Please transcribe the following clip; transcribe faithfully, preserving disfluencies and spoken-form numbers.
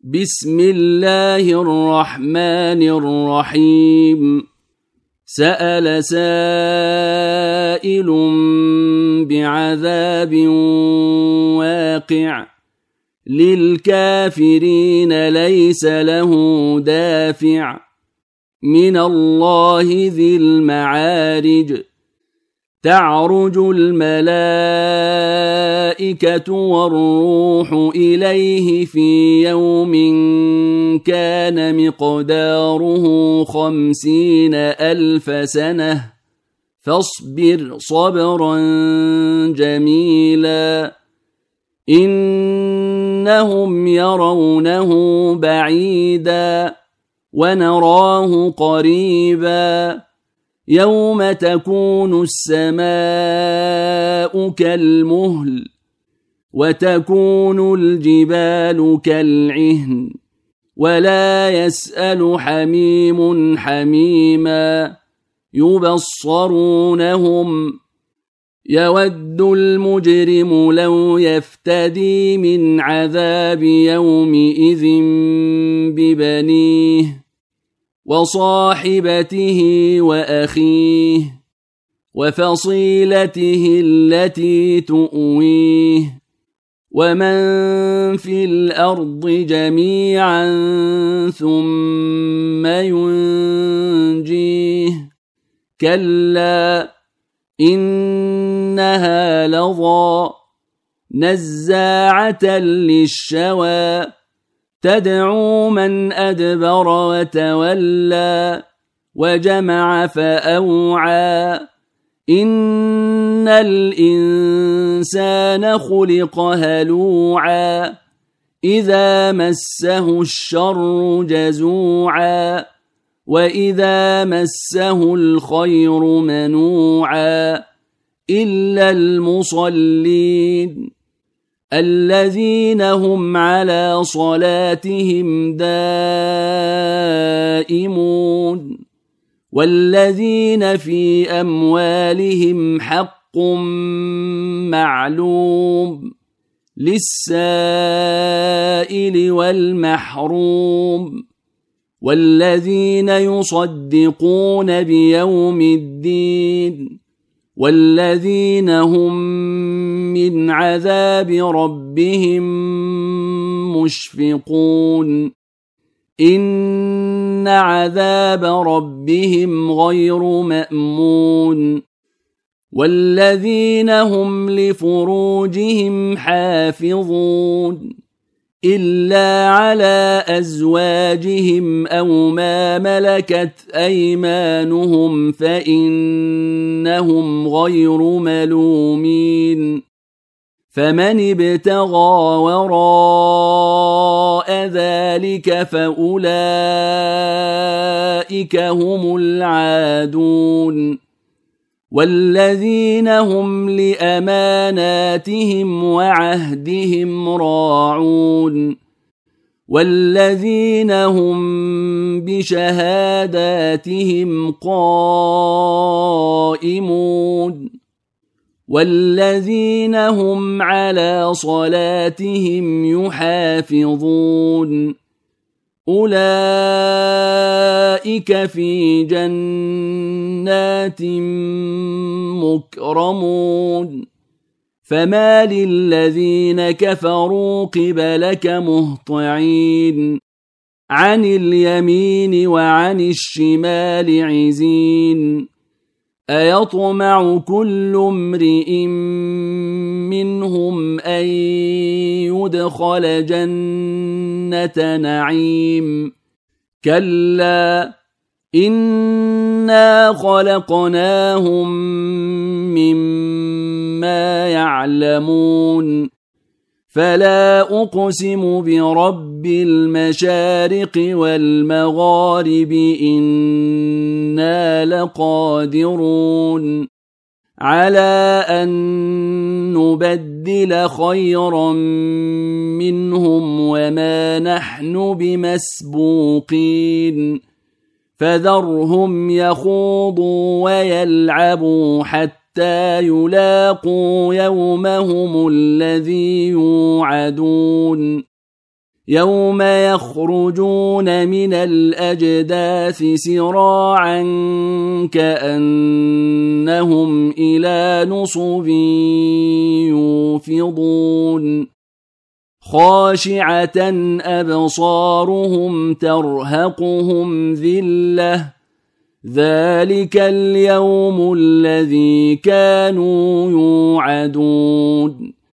بسم الله الرحمن الرحيم. سأل سائل بعذاب واقع للكافرين ليس له دافع من الله ذي المعارج. تعرج الملائكة والروح إليه في يوم كان مقداره خمسين ألف سنة فاصبر صبرا جميلا إنهم يرونه بعيدا ونراه قريبا يوم تكون السماء كالمهل وتكون الجبال كالعهن ولا يسأل حميم حميما يبصرونهم يود المجرم لو يفتدي من عذاب يومئذ ببنيه وصاحبته وأخيه وفصيلته التي تؤويه ومن في الأرض جميعا ثم ينجيه كلا إنها لظى نزاعة للشوى تدعو من أدبر وتولى وجمع فأوعى إن الإنسان خلق هلوعا إذا مسه الشر جزوعا وإذا مسه الخير منوعا إلا المصلين الذين هم على صلاتهم دائمون والذين في أموالهم حق معلوم للسائل والمحروم والذين يصدقون بيوم الدين والذين هم من عذاب ربهم مشفقون إن عذاب ربهم غير مأمون والذين هم لفروجهم حافظون إلا على أزواجهم أو ما ملكت أيمانهم فإنهم غير ملومين فمن ابتغى وراء ذلك فأولئك هم العادون والذين هم لأماناتهم وعهدهم راعون والذين هم بشهاداتهم قائمون والذين هم على صلاتهم يحافظون أولئك في جنات مكرمون فما للذين كفروا قبلك مهطعين عن اليمين وعن الشمال عزين أيطمع كل امرئ منهم أن يدخل جنة نعيم كلا إنا خلقناهم مما يعلمون فلا أقسم برب المشارق والمغارب إنا لقادرون على أن نبدل خيرا منهم وما نحن بمسبوقين فذرهم يخوضوا ويلعبوا حتى حتى يلاقوا يومهم الذي يوعدون يوم يخرجون من الأجداث سراعا كأنهم إلى نصب يوفضون خاشعة أبصارهم ترهقهم ذلة ذلك اليوم الذي كانوا يوعدون